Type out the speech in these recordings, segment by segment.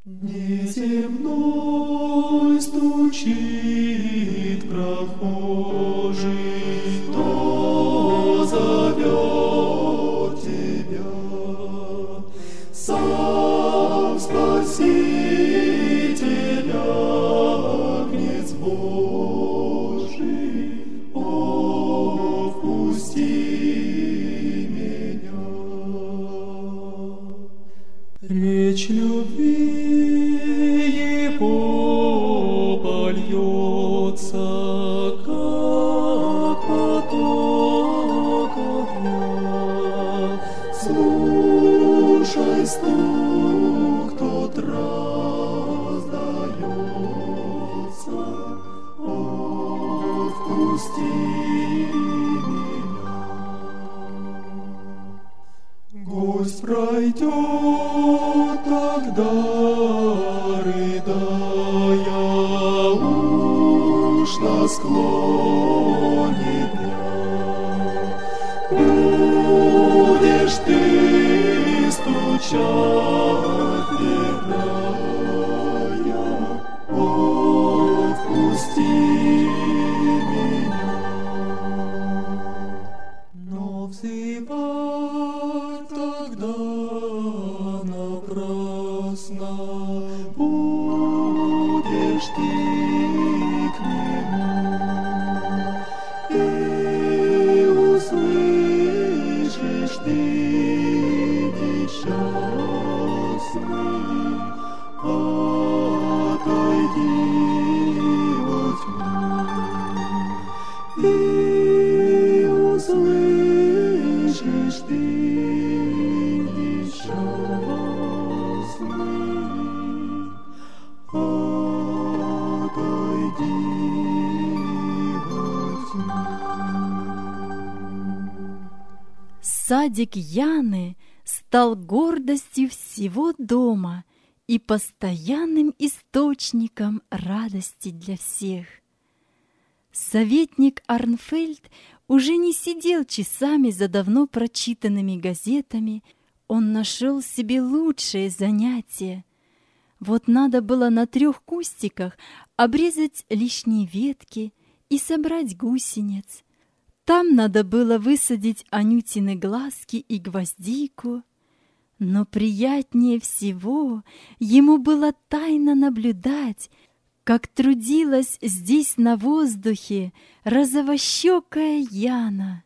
Неземной стучит прохожий, кто зовет тебя. Сам Спаситель, Агнец Божий, о, впусти меня. Речь любви Его польется, как поток огня. Слушай стук, тот раздается, о, впусти меня. Гость пройдет тогда, рыдая, уж на склоне дня. Будешь ты стучать, верная, о, впусти меня. Но взывать тогда напрасно будешь ты к нему, и услышишь ты несчастный, отойди во тьму, и услышишь ты несчастный, отойди во тьму. Садик Яны стал гордостью всего дома и постоянным источником радости для всех. Советник Арнфельд уже не сидел часами за давно прочитанными газетами, он нашел себе лучшее занятие. Вот надо было на 3 кустиках обрезать лишние ветки и собрать гусениц. Там надо было высадить Анютины глазки и гвоздику. Но приятнее всего ему было тайно наблюдать, как трудилась здесь на воздухе розовощекая Яна.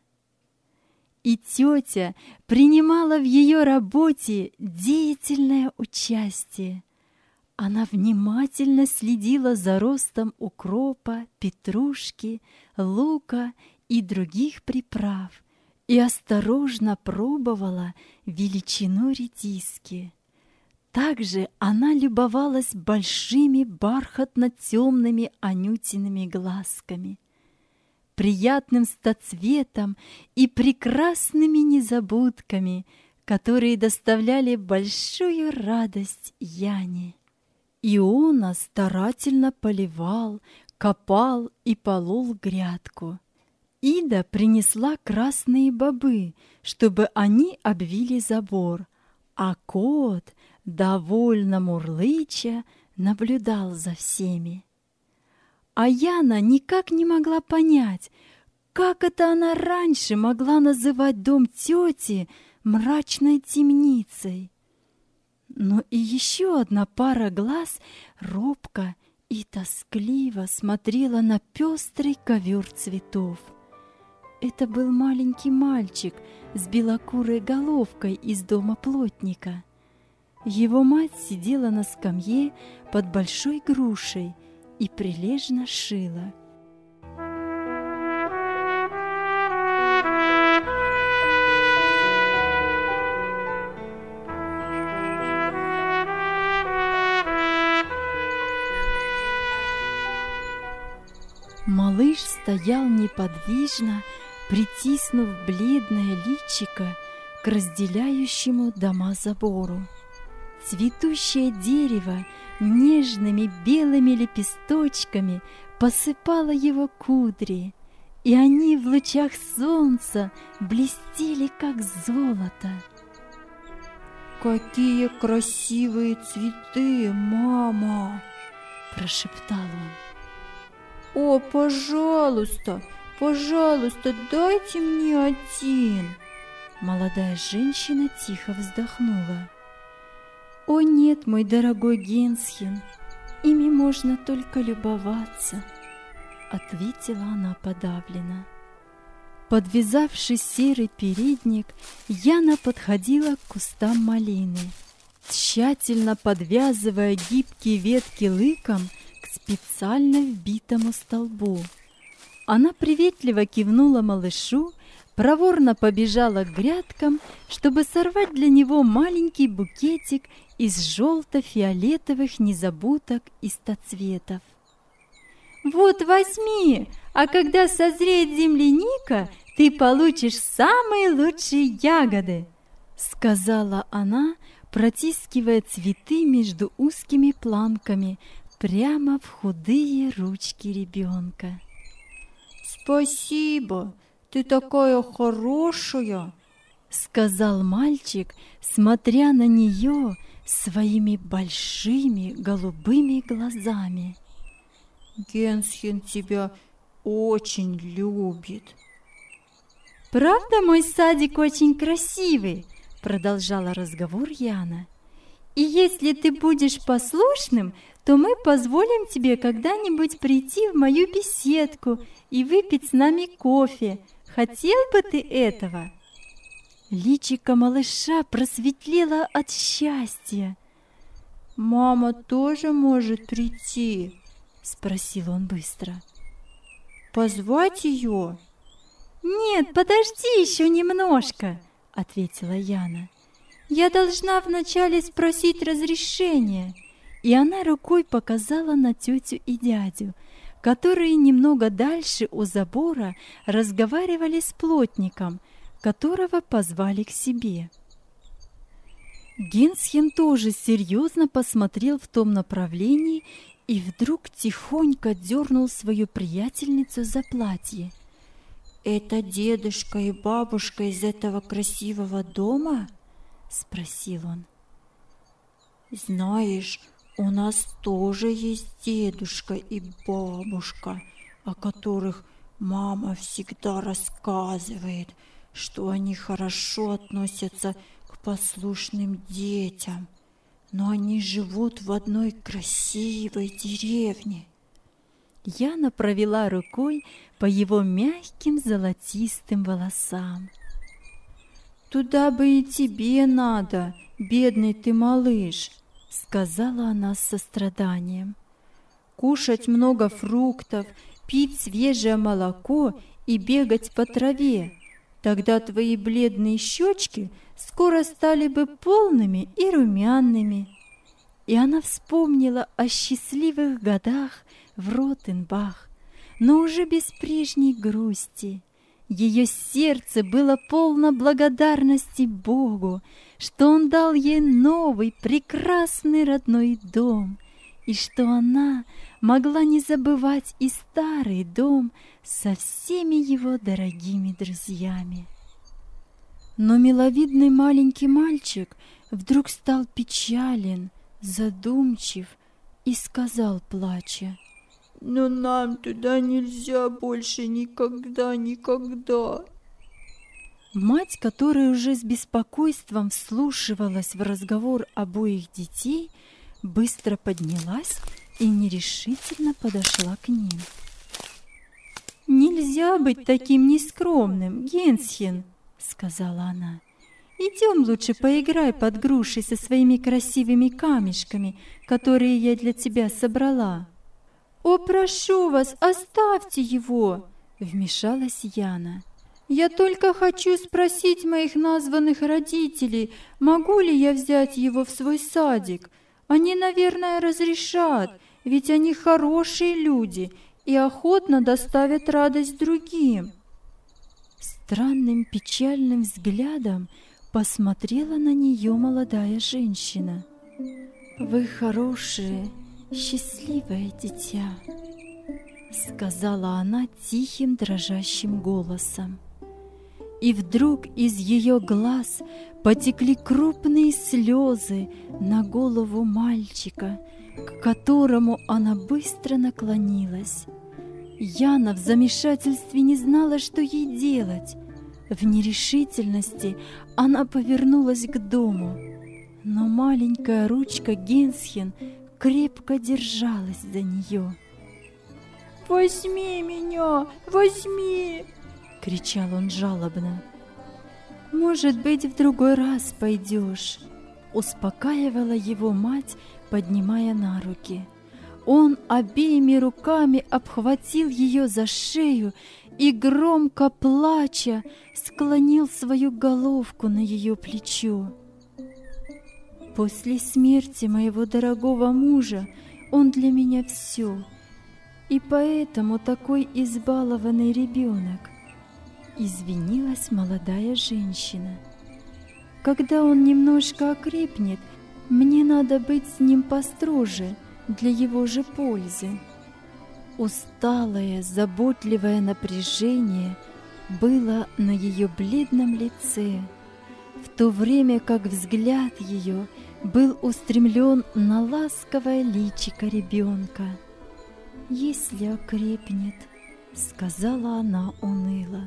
И тетя принимала в ее работе деятельное участие. Она внимательно следила за ростом укропа, петрушки, лука и других приправ и осторожно пробовала величину редиски. Также она любовалась большими бархатно-темными Анютиными глазками, приятным стоцветом и прекрасными незабудками, которые доставляли большую радость Яне. Иона старательно поливал, копал и полол грядку. Ида принесла красные бобы, чтобы они обвили забор, а кот, довольно мурлыча, наблюдал за всеми. А Яна никак не могла понять, как это она раньше могла называть дом тети мрачной темницей. Но и еще одна пара глаз робко и тоскливо смотрела на пестрый ковер цветов. Это был маленький мальчик с белокурой головкой из дома плотника. Его мать сидела на скамье под большой грушей и прилежно шила. Малыш стоял неподвижно, притиснув бледное личико к разделяющему дома забору. Цветущее дерево нежными белыми лепесточками посыпало его кудри, и они в лучах солнца блестели, как золото. «Какие красивые цветы, мама!» – прошептал он. «О, пожалуйста, пожалуйста, дайте мне один!» Молодая женщина тихо вздохнула. «О нет, мой дорогой Генсхен, ими можно только любоваться», — ответила она подавленно. Подвязавший серый передник, Яна подходила к кустам малины, тщательно подвязывая гибкие ветки лыком к специально вбитому столбу. Она приветливо кивнула малышу, проворно побежала к грядкам, чтобы сорвать для него маленький букетик из желто-фиолетовых незабудок и стоцветов. «Вот возьми, а когда созреет земляника, ты получишь самые лучшие ягоды», — сказала она, протискивая цветы между узкими планками прямо в худые ручки ребенка. «Спасибо, ты такая хорошая», — сказал мальчик, смотря на нее своими большими голубыми глазами. «Генсхен тебя очень любит». «Правда, мой садик очень красивый?» — продолжала разговор Яна. «И если ты будешь послушным, то мы позволим тебе когда-нибудь прийти в мою беседку и выпить с нами кофе. Хотел бы ты этого?» Личико малыша просветлело от счастья. «Мама тоже может прийти?» — спросил он быстро. «Позвать ее?» «Нет, подожди еще немножко», — ответила Яна. «Я должна вначале спросить разрешения». И она рукой показала на тетю и дядю, которые немного дальше у забора разговаривали с плотником, которого позвали к себе. Генсхен тоже серьезно посмотрел в том направлении и вдруг тихонько дернул свою приятельницу за платье. «Это дедушка и бабушка из этого красивого дома?» — спросил он. «Знаешь, у нас тоже есть дедушка и бабушка, о которых мама всегда рассказывает, что они хорошо относятся к послушным детям, но они живут в одной красивой деревне». Яна провела рукой по его мягким золотистым волосам. «Туда бы и тебе надо, бедный ты малыш», — сказала она с состраданием. «Кушать много фруктов, пить свежее молоко и бегать по траве. Тогда твои бледные щечки скоро стали бы полными и румяными». И она вспомнила о счастливых годах в Ротенбах, но уже без прежней грусти. Ее сердце было полно благодарности Богу, что Он дал ей новый, прекрасный родной дом, и что она могла не забывать и старый дом со всеми его дорогими друзьями. Но миловидный маленький мальчик вдруг стал печален, задумчив и сказал, плача: «Но нам туда нельзя больше никогда, никогда». Мать, которая уже с беспокойством вслушивалась в разговор обоих детей, быстро поднялась и нерешительно подошла к ним. «Нельзя быть таким нескромным, Генсхен», — сказала она. «Идем лучше поиграй под грушей со своими красивыми камешками, которые я для тебя собрала». «О, прошу вас, оставьте его!» — вмешалась Яна. «Я только хочу спросить моих названных родителей, могу ли я взять его в свой садик. Они, наверное, разрешат, ведь они хорошие люди и охотно доставят радость другим». Странным печальным взглядом посмотрела на нее молодая женщина. «Вы хорошие, счастливое дитя», — сказала она тихим дрожащим голосом. И вдруг из ее глаз потекли крупные слезы на голову мальчика, к которому она быстро наклонилась. Яна в замешательстве не знала, что ей делать. В нерешительности она повернулась к дому, но маленькая ручка Генсхен крепко держалась за нее. «Возьми меня, возьми!» — кричал он жалобно. «Может быть, в другой раз пойдешь», — успокаивала его мать, поднимая на руки. Он обеими руками обхватил ее за шею и, громко плача, склонил свою головку на ее плечо. «После смерти моего дорогого мужа он для меня все, и поэтому такой избалованный ребенок», — извинилась молодая женщина. «Когда он немножко окрепнет, мне надо быть с ним построже для его же пользы». Усталое, заботливое напряжение было на ее бледном лице, в то время как взгляд ее был устремлен на ласковое личико ребенка. «Если окрепнет», — сказала она уныло.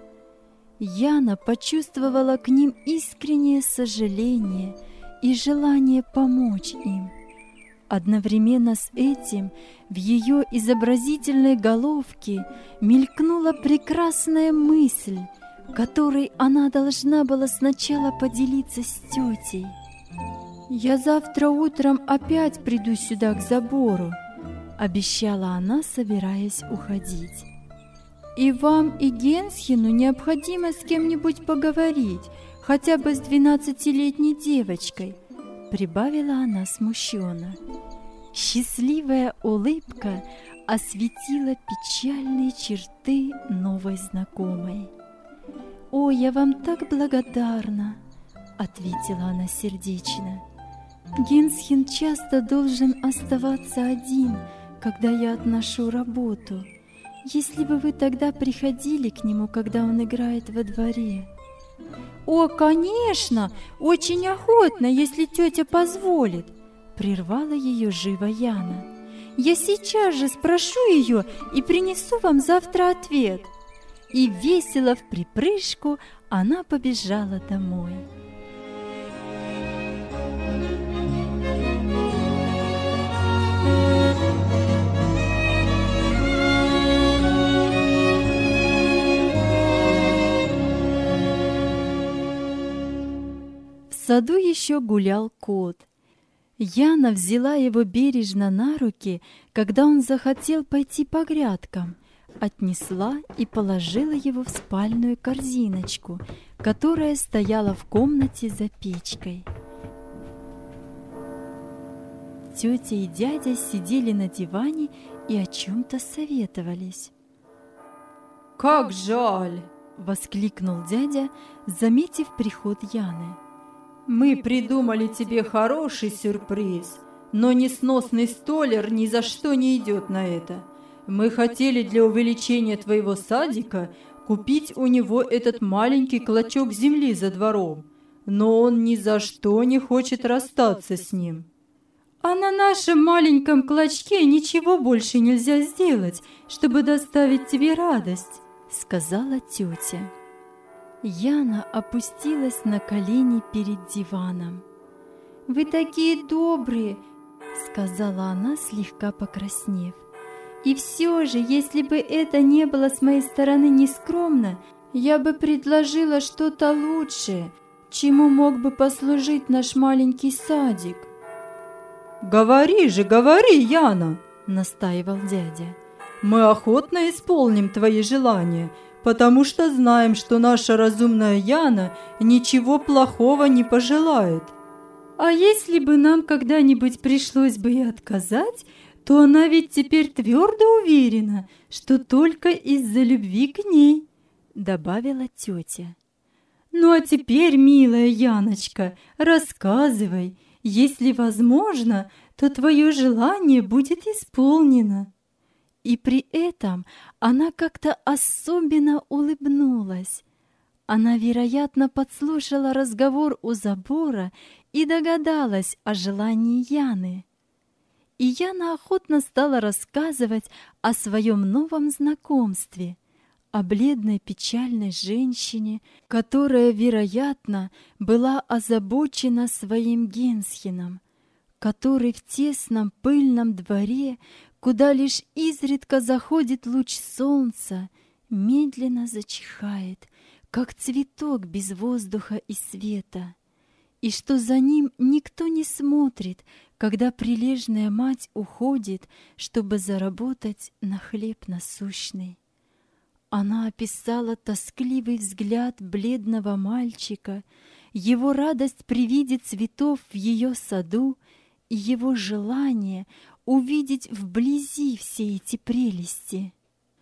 Яна почувствовала к ним искреннее сожаление и желание помочь им. Одновременно с этим в ее изобразительной головке мелькнула прекрасная мысль, которой она должна была сначала поделиться с тетей. «Я завтра утром опять приду сюда к забору», — обещала она, собираясь уходить. «И вам, и Генсхену необходимо с кем-нибудь поговорить, хотя бы с 12-летней девочкой», — прибавила она смущенно. Счастливая улыбка осветила печальные черты новой знакомой. «О, я вам так благодарна», — ответила она сердечно. «Генсхен часто должен оставаться один, когда я отношу работу. Если бы вы тогда приходили к нему, когда он играет во дворе». «О, конечно, очень охотно, если тетя позволит», — прервала ее живо Яна. «Я сейчас же спрошу ее и принесу вам завтра ответ». И весело вприпрыжку она побежала домой. В саду еще гулял кот. Яна взяла его бережно на руки, когда он захотел пойти по грядкам, отнесла и положила его в спальную корзиночку, которая стояла в комнате за печкой. Тетя и дядя сидели на диване и о чем-то советовались. «Как жаль!» — воскликнул дядя, заметив приход Яны. «Мы придумали тебе хороший сюрприз, но несносный столер ни за что не идет на это. Мы хотели для увеличения твоего садика купить у него этот маленький клочок земли за двором, но он ни за что не хочет расстаться с ним». «А на нашем маленьком клочке ничего больше нельзя сделать, чтобы доставить тебе радость», — сказала тетя. Яна опустилась на колени перед диваном. «Вы такие добрые», — сказала она, слегка покраснев. «И все же, если бы это не было с моей стороны нескромно, я бы предложила что-то лучшее, чему мог бы послужить наш маленький садик». «Говори же, говори, Яна!» — настаивал дядя. «Мы охотно исполним твои желания, потому что знаем, что наша разумная Яна ничего плохого не пожелает». «А если бы нам когда-нибудь пришлось бы и отказать, то она ведь теперь твердо уверена, что только из-за любви к ней», — добавила тетя. «Ну а теперь, милая Яночка, рассказывай. Если возможно, то твое желание будет исполнено». И при этом она как-то особенно улыбнулась. Она, вероятно, подслушала разговор у забора и догадалась о желании Яны. И Яна охотно стала рассказывать о своем новом знакомстве, о бледной печальной женщине, которая, вероятно, была озабочена своим Генсхеном, который в тесном пыльном дворе, куда лишь изредка заходит луч солнца, медленно зачихает, как цветок без воздуха и света, и что за ним никто не смотрит, когда прилежная мать уходит, чтобы заработать на хлеб насущный. Она описала тоскливый взгляд бледного мальчика, его радость при виде цветов в ее саду и его желание увидеть вблизи все эти прелести.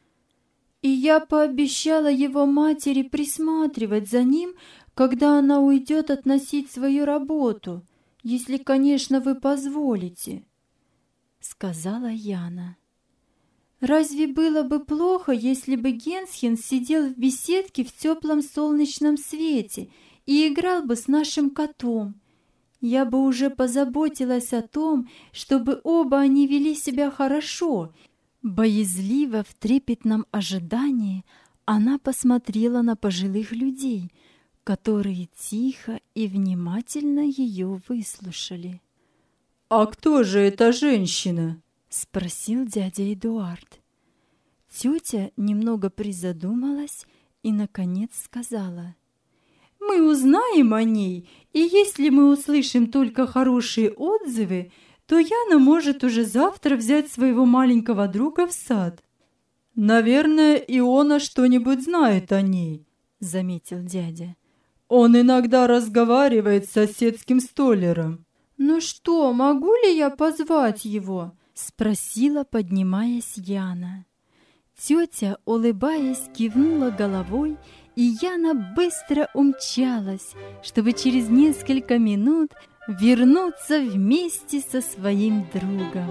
И я пообещала его матери присматривать за ним, когда она уйдет относить свою работу, если, конечно, вы позволите, — сказала Яна. Разве было бы плохо, если бы Генсхен сидел в беседке в теплом солнечном свете и играл бы с нашим котом? Я бы уже позаботилась о том, чтобы оба они вели себя хорошо. Боязливо, в трепетном ожидании, она посмотрела на пожилых людей, которые тихо и внимательно ее выслушали. «А кто же эта женщина?» — спросил дядя Эдуард. Тетя немного призадумалась и, наконец, сказала: «Мы узнаем о ней, и если мы услышим только хорошие отзывы, то Яна может уже завтра взять своего маленького друга в сад». «Наверное, Иона что-нибудь знает о ней», — заметил дядя. «Он иногда разговаривает с соседским столяром». «Ну что, могу ли я позвать его?» — спросила, поднимаясь Яна. Тетя, улыбаясь, кивнула головой, и Яна быстро умчалась, чтобы через несколько минут вернуться вместе со своим другом.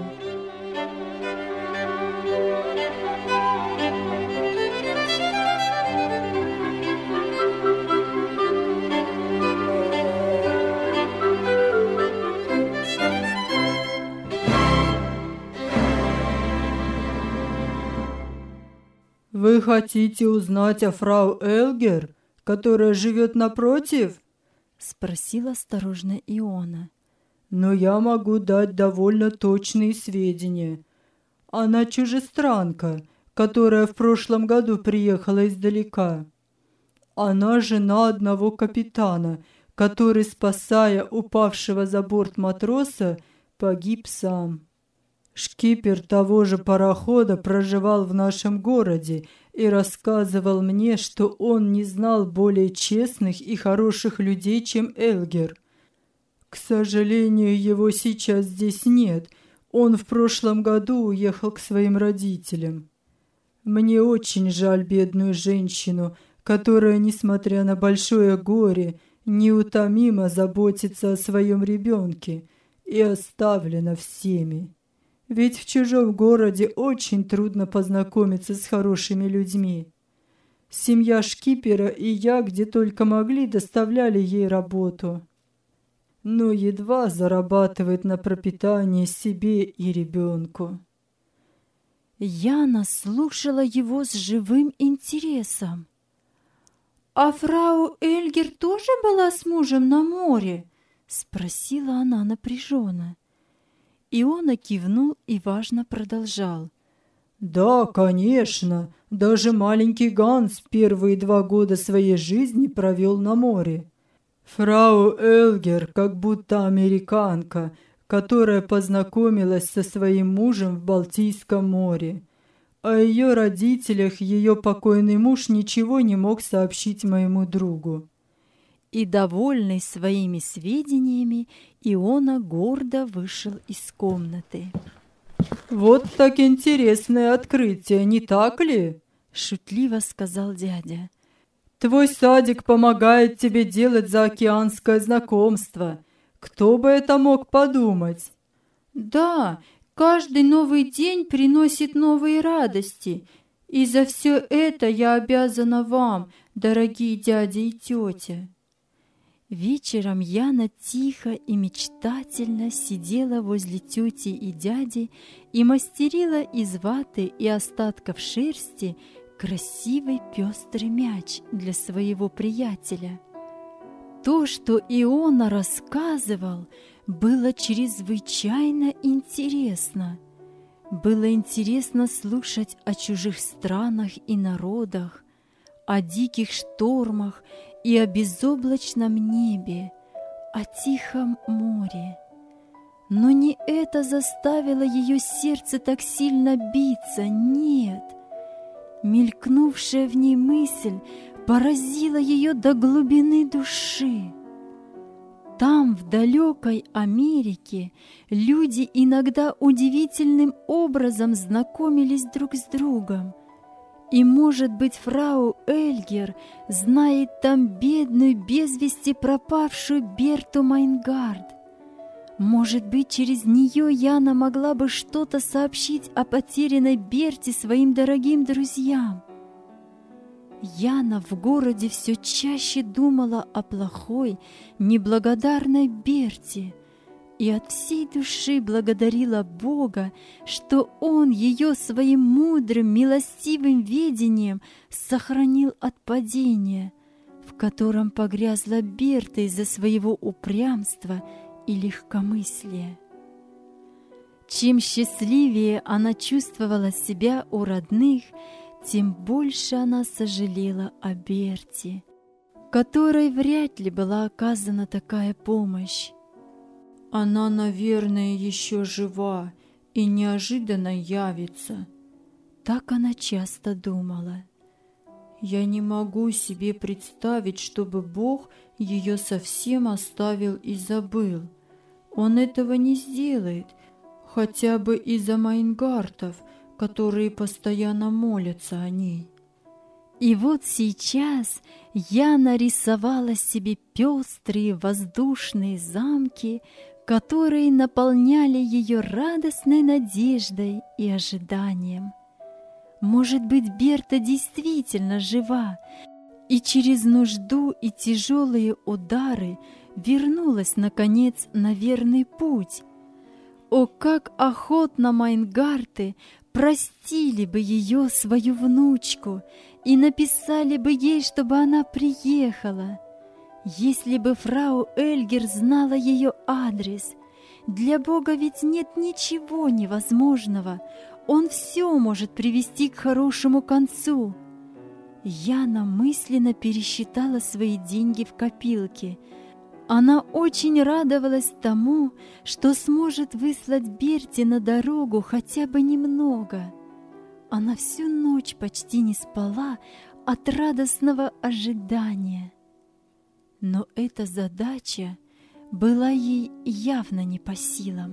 «Вы хотите узнать о фрау Элгер, которая живет напротив?» — спросил осторожно Иона. «Но я могу дать довольно точные сведения. Она чужестранка, которая в прошлом году приехала издалека. Она жена одного капитана, который, спасая упавшего за борт матроса, погиб сам. Шкипер того же парохода проживал в нашем городе и рассказывал мне, что он не знал более честных и хороших людей, чем Элгер. К сожалению, его сейчас здесь нет. Он в прошлом году уехал к своим родителям. Мне очень жаль бедную женщину, которая, несмотря на большое горе, неутомимо заботится о своем ребенке и оставлена всеми. Ведь в чужом городе очень трудно познакомиться с хорошими людьми. Семья шкипера и я, где только могли, доставляли ей работу. Но едва зарабатывает на пропитание себе и ребенку». Яна слушала его с живым интересом. «А фрау Эльгер тоже была с мужем на море?» — спросила она напряженно. Иона кивнул и важно продолжал. «Да, конечно. Даже маленький Ганс первые 2 года своей жизни провел на море. Фрау Элгер как будто американка, которая познакомилась со своим мужем в Балтийском море. О ее родителях ее покойный муж ничего не мог сообщить моему другу». И, довольный своими сведениями, Иона гордо вышел из комнаты. «Вот так интересное открытие, не так ли?» — шутливо сказал дядя. «Твой садик помогает тебе делать заокеанское знакомство. Кто бы это мог подумать?» «Да, каждый новый день приносит новые радости. И за все это я обязана вам, дорогие дядя и тетя». Вечером Яна тихо и мечтательно сидела возле тети и дяди и мастерила из ваты и остатков шерсти красивый пестрый мяч для своего приятеля. То, что Иона рассказывал, было чрезвычайно интересно. Было интересно слушать о чужих странах и народах, о диких штормах и о безоблачном небе, о тихом море. Но не это заставило ее сердце так сильно биться, нет. Мелькнувшая в ней мысль поразила ее до глубины души. Там, в далекой Америке, люди иногда удивительным образом знакомились друг с другом. И, может быть, фрау Эльгер знает там бедную, без вести пропавшую Берту Майнгард. Может быть, через нее Яна могла бы что-то сообщить о потерянной Берте своим дорогим друзьям. Яна в городе все чаще думала о плохой, неблагодарной Берте и от всей души благодарила Бога, что Он ее своим мудрым, милостивым ведением сохранил от падения, в котором погрязла Берта из-за своего упрямства и легкомыслия. Чем счастливее она чувствовала себя у родных, тем больше она сожалела о Берте, которой вряд ли была оказана такая помощь. Она, наверное, еще жива и неожиданно явится. Так она часто думала. Я не могу себе представить, чтобы Бог ее совсем оставил и забыл. Он этого не сделает, хотя бы из-за Майнгартов, которые постоянно молятся о ней. И вот сейчас Яна рисовала себе пестрые воздушные замки, которые наполняли ее радостной надеждой и ожиданием. Может быть, Берта действительно жива, и через нужду и тяжелые удары вернулась, наконец, на верный путь. О, как охотно Майнгарты простили бы ее, свою внучку, и написали бы ей, чтобы она приехала. Если бы фрау Эльгер знала ее адрес. Для Бога ведь нет ничего невозможного. Он все может привести к хорошему концу. Яна мысленно пересчитала свои деньги в копилке. Она очень радовалась тому, что сможет выслать Берте на дорогу хотя бы немного. Она всю ночь почти не спала от радостного ожидания. Но эта задача была ей явно не по силам.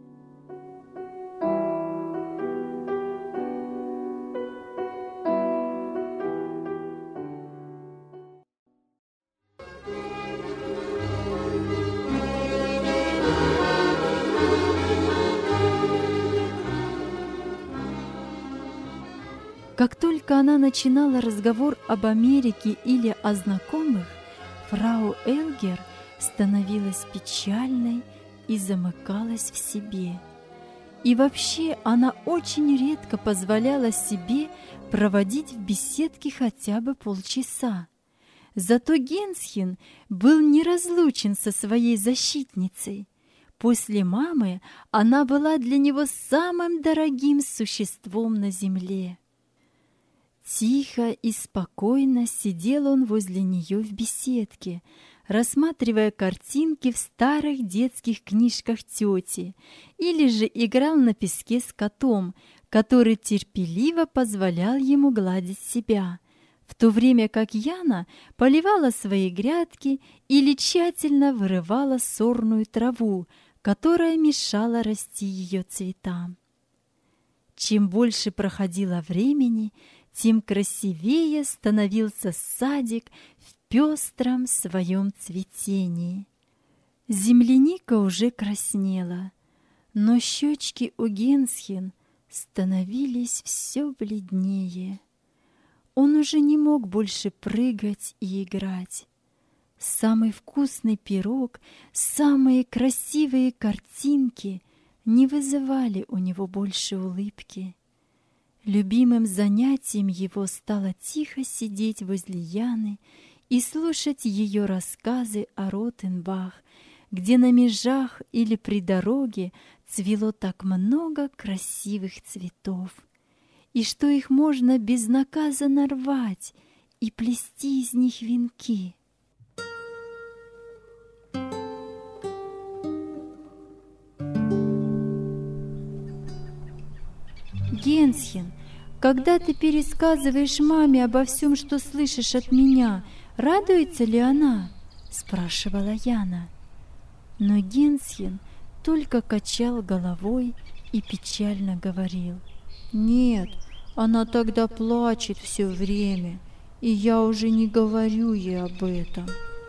Как только она начинала разговор об Америке или о знакомых, фрау Эльгер становилась печальной и замыкалась в себе. И вообще она очень редко позволяла себе проводить в беседке хотя бы полчаса. Зато Генсхен был неразлучен со своей защитницей. После мамы она была для него самым дорогим существом на земле. Тихо и спокойно сидел он возле нее в беседке, рассматривая картинки в старых детских книжках тети, или же играл на песке с котом, который терпеливо позволял ему гладить себя, в то время как Яна поливала свои грядки или тщательно вырывала сорную траву, которая мешала расти ее цветам. Чем больше проходило времени, тем красивее становился садик в пестром своем цветении. Земляника уже краснела, но щечки у Генсхен становились все бледнее. Он уже не мог больше прыгать и играть. Самый вкусный пирог, самые красивые картинки не вызывали у него больше улыбки. Любимым занятием его стало тихо сидеть возле Яны и слушать ее рассказы о Ротенбах, где на межах или при дороге цвело так много красивых цветов, и что их можно безнаказанно рвать и плести из них венки. «Генсхен, когда ты пересказываешь маме обо всем, что слышишь от меня, радуется ли она?» — спрашивала Яна. Но Генсхен только качал головой и печально говорил: «Нет, она тогда плачет все время, и я уже не говорю ей об этом».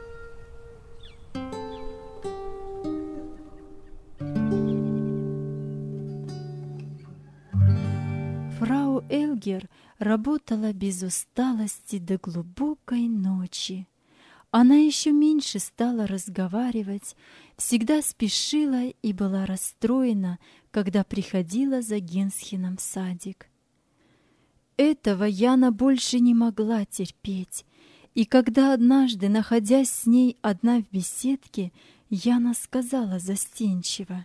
Фрау Эльгер работала без усталости до глубокой ночи. Она еще меньше стала разговаривать, всегда спешила и была расстроена, когда приходила за Генсхеном в садик. Этого Яна больше не могла терпеть, и когда однажды, находясь с ней одна в беседке, Яна сказала застенчиво: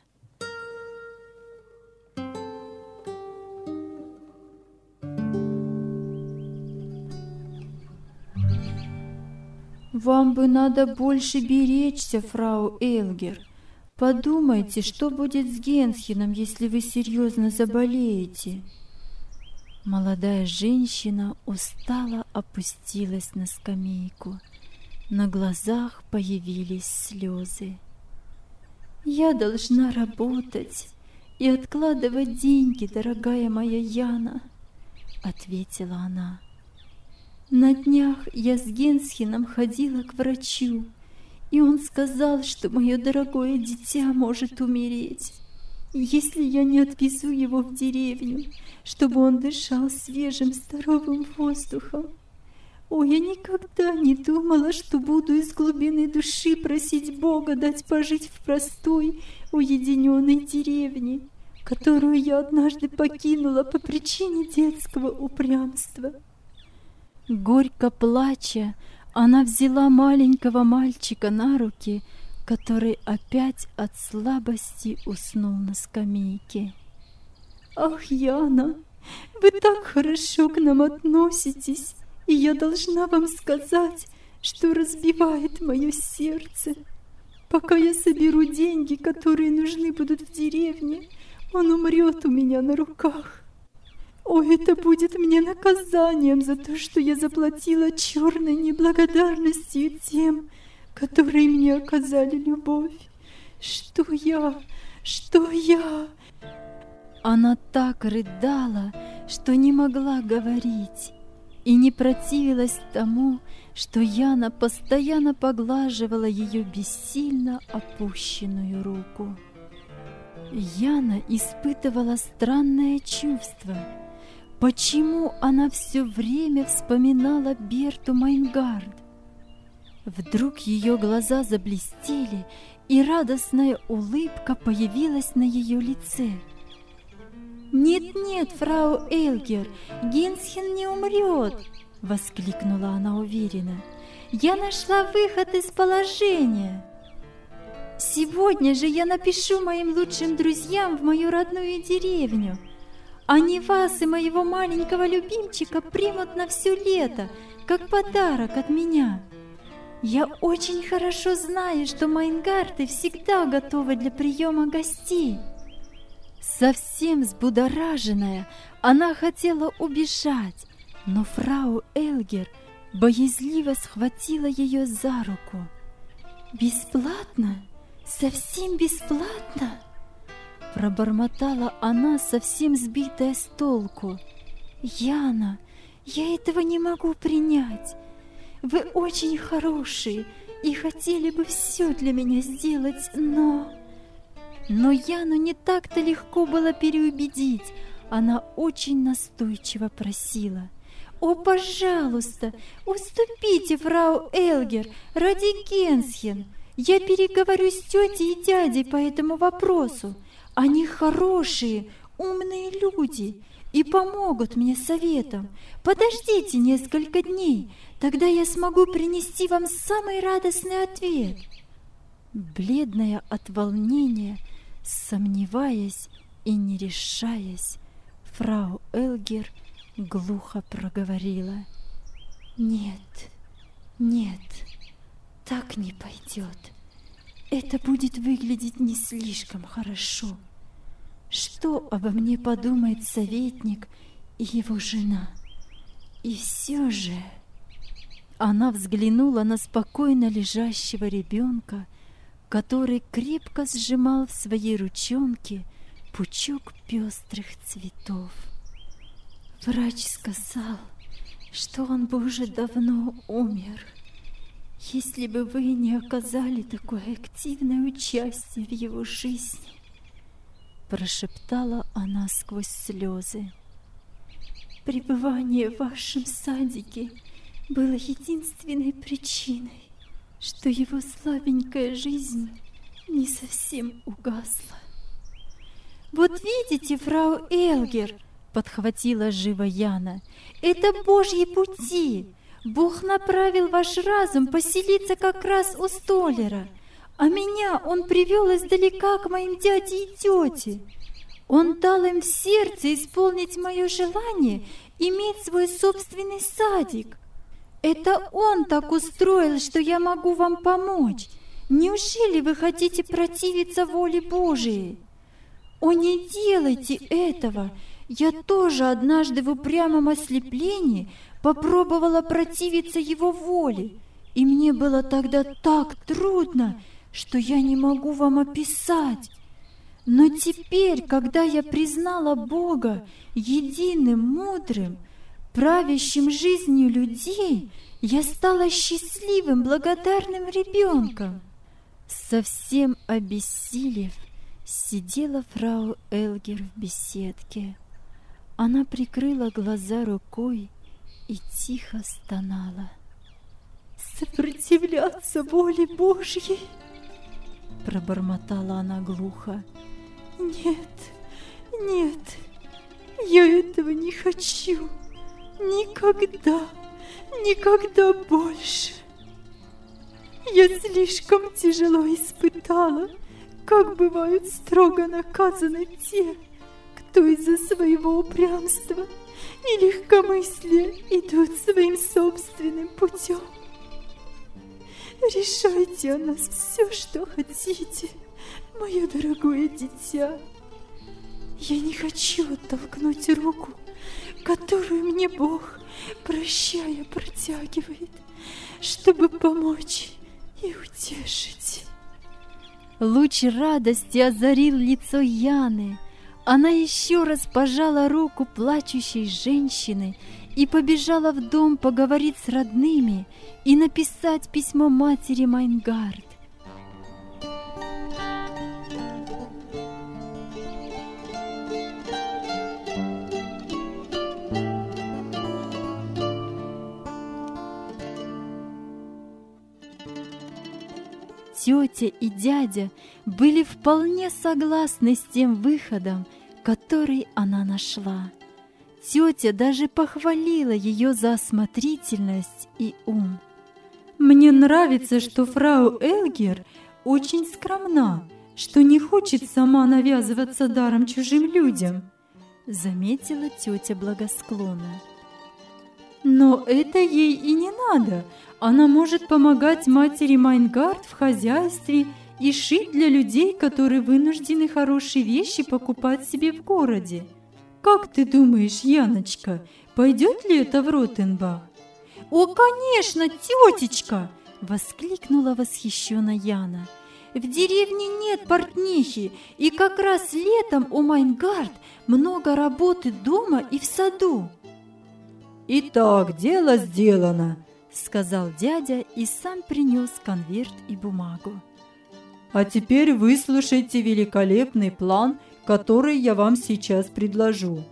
«Вам бы надо больше беречься, фрау Эльгер. Подумайте, что будет с Генсхеном, если вы серьезно заболеете». Молодая женщина устало опустилась на скамейку. На глазах появились слезы. «Я должна работать и откладывать деньги, дорогая моя Яна», — ответила она. «На днях я с Генсхеном ходила к врачу, и он сказал, что мое дорогое дитя может умереть, если я не отвезу его в деревню, чтобы он дышал свежим здоровым воздухом. Ой, я никогда не думала, что буду из глубины души просить Бога дать пожить в простой, уединенной деревне, которую я однажды покинула по причине детского упрямства». Горько плача, она взяла маленького мальчика на руки, который опять от слабости уснул на скамейке. «Ах, Яна, вы так хорошо к нам относитесь, и я должна вам сказать, что разбивает мое сердце. Пока я соберу деньги, которые нужны будут в деревне, он умрет у меня на руках. Ой, это будет мне наказанием за то, что я заплатила черной неблагодарностью тем, которые мне оказали любовь. Что я? Она так рыдала, что не могла говорить, и не противилась тому, что Яна постоянно поглаживала ее бессильно опущенную руку. Яна испытывала странное чувство. Почему она все время вспоминала Берту Майнгард? Вдруг ее глаза заблестели, и радостная улыбка появилась на ее лице. «Нет-нет, фрау Эльгер, Генсхен не умрет!» — воскликнула она уверенно. «Я нашла выход из положения. Сегодня же я напишу моим лучшим друзьям в мою родную деревню. Они вас и моего маленького любимчика примут на все лето, как подарок от меня. Я очень хорошо знаю, что Майнгарты всегда готовы для приема гостей». Совсем взбудораженная, она хотела убежать, но фрау Эльгер боязливо схватила ее за руку. «Бесплатно? Совсем бесплатно?» Пробормотала она, совсем сбитая с толку. «Яна, я этого не могу принять. Вы очень хорошие и хотели бы все для меня сделать, но...» Но Яну не так-то легко было переубедить. Она очень настойчиво просила: «О, пожалуйста, уступите, фрау Элгер, ради Генсхен. Я переговорю с тетей и дядей по этому вопросу. Они хорошие, умные люди и помогут мне советом. Подождите несколько дней, тогда я смогу принести вам самый радостный ответ». Бледная от волнения, сомневаясь и не решаясь, фрау Элгер глухо проговорила: «Нет, нет, так не пойдет. Это будет выглядеть не слишком хорошо. Что обо мне подумает советник и его жена? И все же...» Она взглянула на спокойно лежащего ребенка, который крепко сжимал в своей ручонке пучок пестрых цветов. «Врач сказал, что он бы уже давно умер, если бы вы не оказали такое активное участие в его жизни», прошептала она сквозь слезы. «Пребывание в вашем садике было единственной причиной, что его слабенькая жизнь не совсем угасла». «Вот видите, фрау Элгер, — подхватила живо Яна, — это Божьи пути. Бог направил ваш разум поселиться как раз у Столлера, а меня Он привел издалека к моим дяде и тете. Он дал им в сердце исполнить мое желание иметь свой собственный садик. Это Он так устроил, что я могу вам помочь. Неужели вы хотите противиться воле Божией? О, не делайте этого! Я тоже однажды в упрямом ослеплении попробовала противиться Его воле, и мне было тогда так трудно, что я не могу вам описать. Но теперь, когда я признала Бога единым, мудрым, правящим жизнью людей, я стала счастливым, благодарным ребенком». Совсем обессилев, сидела фрау Элгер в беседке. Она прикрыла глаза рукой и тихо стонала. «Сопротивляться воле Божьей!» пробормотала она глухо. «Нет, нет, я этого не хочу. Никогда, никогда больше. Я слишком тяжело испытала, как бывают строго наказаны те, кто из-за своего упрямства и легкомыслия идут своим собственным путем. Решайте о нас все, что хотите, мое дорогое дитя. Я не хочу оттолкнуть руку, которую мне Бог, прощая, протягивает, чтобы помочь и утешить». Луч радости озарил лицо Яны. Она еще раз пожала руку плачущей женщины и побежала в дом поговорить с родными и написать письмо матери Майнгард. Тетя и дядя были вполне согласны с тем выходом, который она нашла. Тетя даже похвалила ее за осмотрительность и ум. «Мне нравится, что фрау Элгер очень скромна, что не хочет сама навязываться даром чужим людям», заметила тетя благосклонно. «Но это ей и не надо. Она может помогать матери Майнгард в хозяйстве и шить для людей, которые вынуждены хорошие вещи покупать себе в городе. Как ты думаешь, Яночка, пойдет ли это в Ротенбах?» «О, конечно, тетечка!» — воскликнула восхищенно Яна. «В деревне нет портнихи, и как раз летом у Майнгард много работы дома и в саду». «Итак, дело сделано», — сказал дядя и сам принес конверт и бумагу. «А теперь выслушайте великолепный план, который я вам сейчас предложу.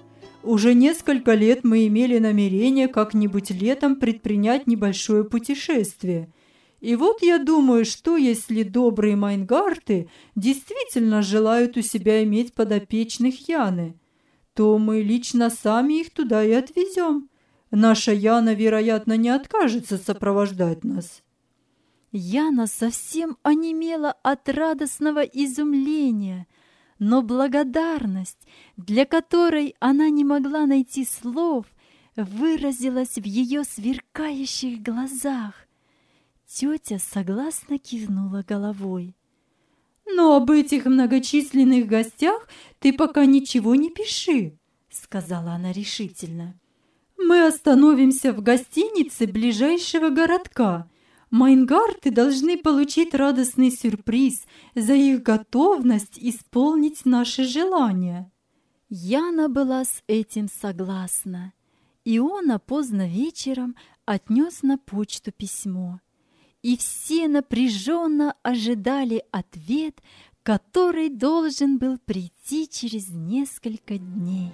Уже несколько лет мы имели намерение как-нибудь летом предпринять небольшое путешествие. И вот я думаю, что если добрые Майнгарты действительно желают у себя иметь подопечных Яны, то мы лично сами их туда и отвезем. Наша Яна, вероятно, не откажется сопровождать нас». Яна совсем онемела от радостного изумления, но благодарность, для которой она не могла найти слов, выразилась в ее сверкающих глазах. Тетя согласно кивнула головой. «Но об этих многочисленных гостях ты пока ничего не пиши», — сказала она решительно. «Мы остановимся в гостинице ближайшего городка. Майнгарты должны получить радостный сюрприз за их готовность исполнить наши желания». Яна была с этим согласна. Иона поздно вечером отнес на почту письмо. И все напряженно ожидали ответ, который должен был прийти через несколько дней.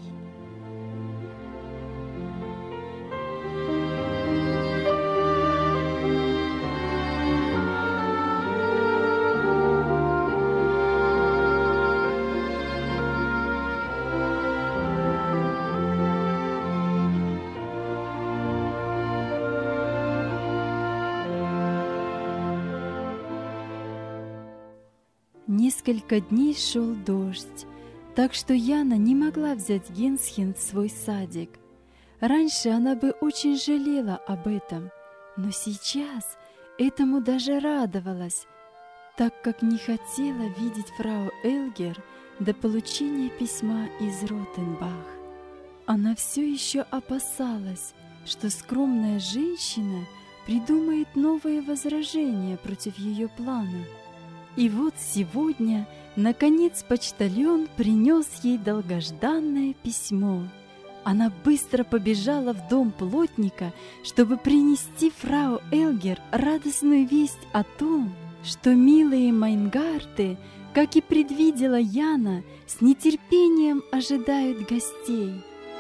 Несколько дней шел дождь, так что Яна не могла взять Генсхен в свой садик. Раньше она бы очень жалела об этом, но сейчас этому даже радовалась, так как не хотела видеть фрау Эльгер до получения письма из Ротенбах. Она все еще опасалась, что скромная женщина придумает новые возражения против ее плана. И вот сегодня, наконец, почтальон принес ей долгожданное письмо. Она быстро побежала в дом плотника, чтобы принести фрау Эльгер радостную весть о том, что милые Майнгарты, как и предвидела Яна, с нетерпением ожидают гостей.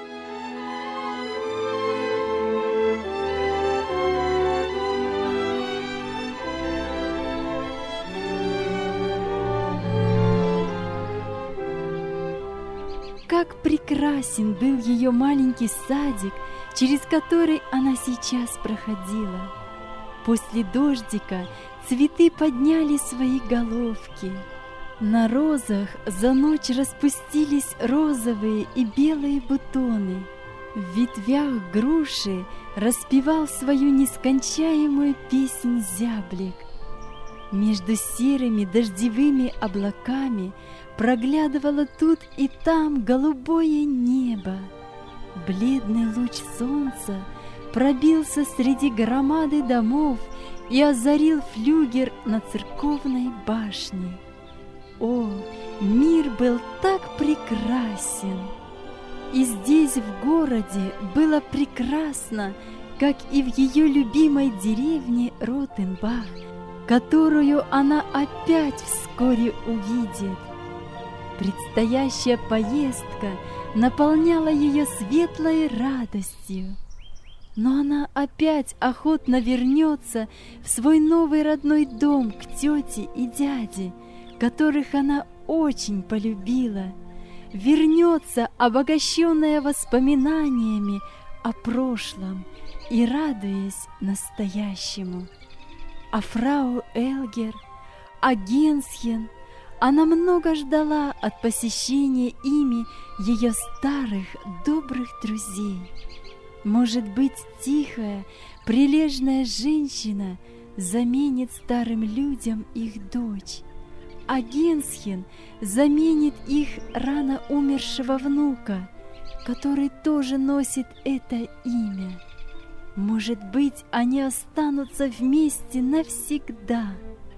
Как прекрасен был ее маленький садик, через который она сейчас проходила. После дождика цветы подняли свои головки. На розах за ночь распустились розовые и белые бутоны. В ветвях груши распевал свою нескончаемую песнь зяблик. Между серыми дождевыми облаками проглядывало тут и там голубое небо. Бледный луч солнца пробился среди громады домов и озарил флюгер на церковной башне. О, мир был так прекрасен! И здесь, в городе, было прекрасно, как и в ее любимой деревне Ротенбах, которую она опять вскоре увидит. Предстоящая поездка наполняла ее светлой радостью. Но она опять охотно вернется в свой новый родной дом к тете и дяде, которых она очень полюбила. Вернется, обогащенная воспоминаниями о прошлом и радуясь настоящему. А фрау Эльгер, а Генсхен, она много ждала от посещения ими ее старых добрых друзей. Может быть, тихая, прилежная женщина заменит старым людям их дочь, а Генсхен заменит их рано умершего внука, который тоже носит это имя. Может быть, они останутся вместе навсегда.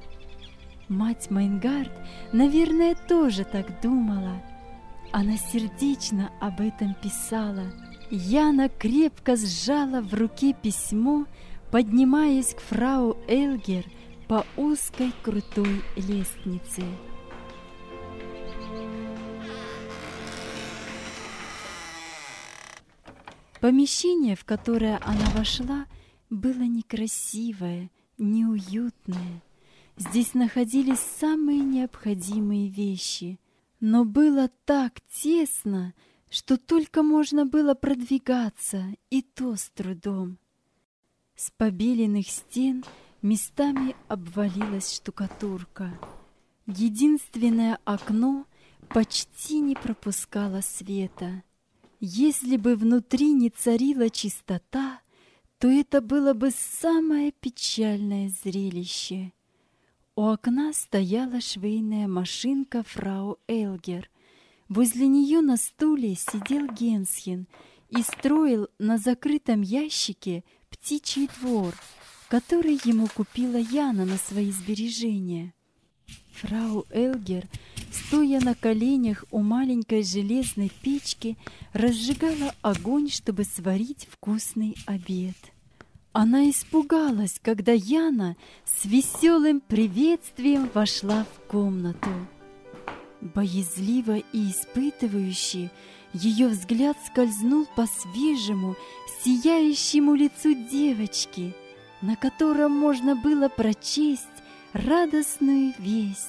Мать Майнгарт, наверное, тоже так думала. Она сердечно об этом писала. Яна крепко сжала в руке письмо, поднимаясь к фрау Эльгер по узкой крутой лестнице. Помещение, в которое она вошла, было некрасивое, неуютное. Здесь находились самые необходимые вещи, но было так тесно, что только можно было продвигаться, и то с трудом. С побеленных стен местами обвалилась штукатурка. Единственное окно почти не пропускало света. Если бы внутри не царила чистота, то это было бы самое печальное зрелище. У окна стояла швейная машинка фрау Эльгер. Возле нее на стуле сидел Генсхен и строил на закрытом ящике птичий двор, который ему купила Яна на свои сбережения. Фрау Эльгер, стоя на коленях у маленькой железной печки, разжигала огонь, чтобы сварить вкусный обед. Она испугалась, когда Яна с веселым приветствием вошла в комнату. Боязливо и испытывающе ее взгляд скользнул по свежему, сияющему лицу девочки, на котором можно было прочесть радостную весть.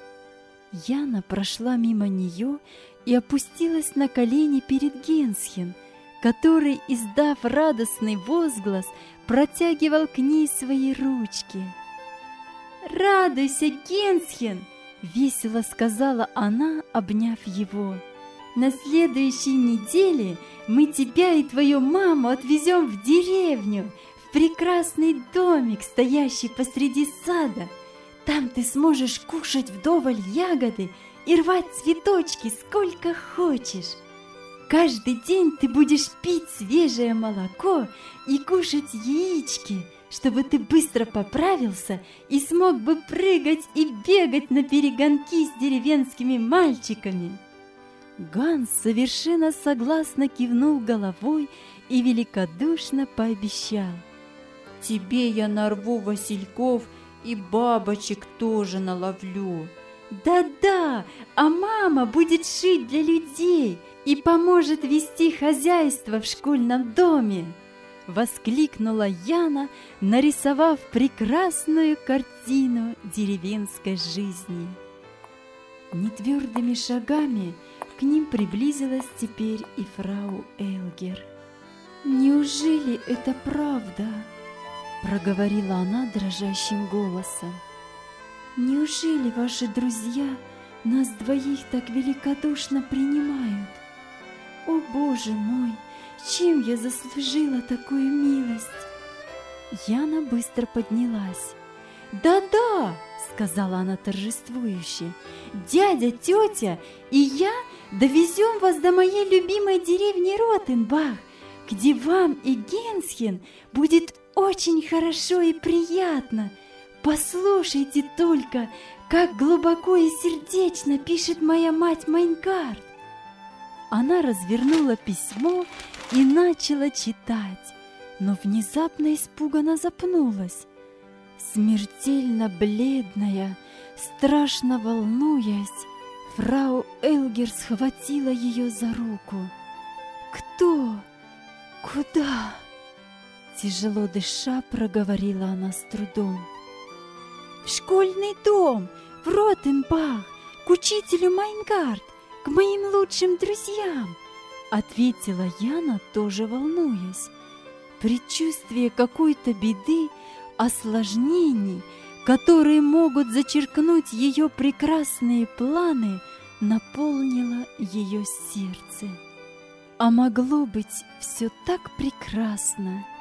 Яна прошла мимо нее и опустилась на колени перед Генсхен, который, издав радостный возглас, протягивал к ней свои ручки. «Радуйся, Генсхен!» — весело сказала она, обняв его. «На следующей неделе мы тебя и твою маму отвезем в деревню, в прекрасный домик, стоящий посреди сада. Там ты сможешь кушать вдоволь ягоды и рвать цветочки сколько хочешь. Каждый день ты будешь пить свежее молоко и кушать яички, чтобы ты быстро поправился и смог бы прыгать и бегать на перегонки с деревенскими мальчиками». Ганс совершенно согласно кивнул головой и великодушно пообещал: «Тебе я нарву васильков и бабочек тоже наловлю». «Да-да, а мама будет шить для людей и поможет вести хозяйство в школьном доме!» — воскликнула Яна, нарисовав прекрасную картину деревенской жизни. Нетвердыми шагами к ним приблизилась теперь и фрау Эльгер. «Неужели это правда?» — проговорила она дрожащим голосом. «Неужели ваши друзья нас двоих так великодушно принимают? О, Боже мой, чем я заслужила такую милость?» Яна быстро поднялась. «Да-да!» — сказала она торжествующе. «Дядя, тетя и я довезем вас до моей любимой деревни Ротенбах, где вам и Генсхен будет очень хорошо и приятно. Послушайте только, как глубоко и сердечно пишет моя мать Майнкарт». Она развернула письмо и начала читать, но внезапно испуганно запнулась. Смертельно бледная, страшно волнуясь, фрау Эльгер схватила ее за руку. «Кто? Куда?» Тяжело дыша, проговорила она с трудом. «В школьный дом, в Ротенбах, к учителю Майнкарт, к моим лучшим друзьям», — ответила Яна, тоже волнуясь. Предчувствие какой-то беды, осложнений, которые могут зачеркнуть ее прекрасные планы, наполнило ее сердце. А могло быть все так прекрасно.